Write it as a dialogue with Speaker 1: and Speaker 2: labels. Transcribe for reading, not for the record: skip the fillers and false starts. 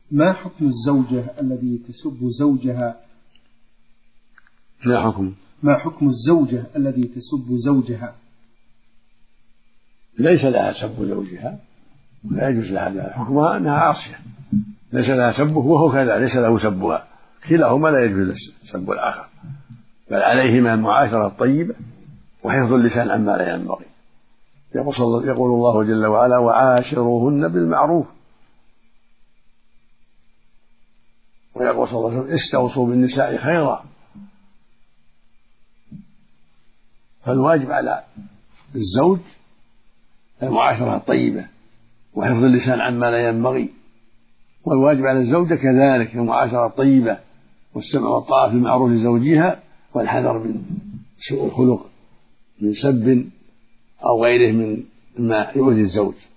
Speaker 1: ما حكم الزوجة التي تسب زوجها؟
Speaker 2: ما حكم
Speaker 1: الزوجة التي تسب زوجها؟
Speaker 2: ليس لها سب زوجها ولا يجوز لها، حكمها أنها عاصية، ليس لها سبه وهو كذا ليس له سبها، كلاهما لا يجوز سب الآخر، بل عليهما المعاشرة الطيبة وحفظ اللسان عما لا ينبغي. يقول الله جل وعلا: وعاشروهن بالمعروف. ويقول صلى الله عليه وسلم: استوصوا بالنساء خيرا. فالواجب على الزوج المعاشرة الطيبة وحفظ اللسان عما لا ينبغي، والواجب على الزوجة كذلك المعاشرة الطيبة والسمع والطاعة في المعروف لزوجها، والحذر من سوء الخلق من سب أو غيره مما يؤذي الزوج.